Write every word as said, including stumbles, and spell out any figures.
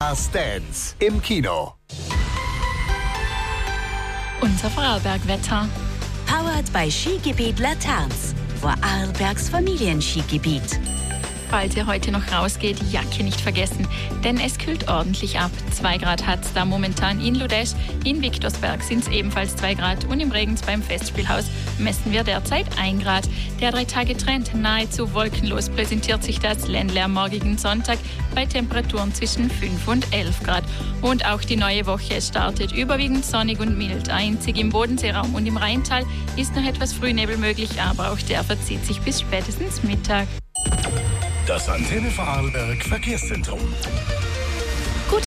Last Dance im Kino. Unser Vorarlberg-Wetter. Powered bei Skigebiet Laterns, Vorarlbergs Familienskigebiet. Falls ihr heute noch rausgeht, die Jacke nicht vergessen, denn es kühlt ordentlich ab. zwei Grad hat es da momentan in Ludesch, in Viktorsberg sind es ebenfalls zwei Grad und im Regens beim Festspielhaus messen wir derzeit ein Grad. Der Drei-Tage-Trend nahezu wolkenlos präsentiert sich das Ländle am morgigen Sonntag bei Temperaturen zwischen fünf und elf Grad. Und auch die neue Woche startet überwiegend sonnig und mild. Einzig im Bodenseeraum und im Rheintal ist noch etwas Frühnebel möglich, aber auch der verzieht sich bis spätestens Mittag. Das Antenne Vorarlberg Verkehrszentrum.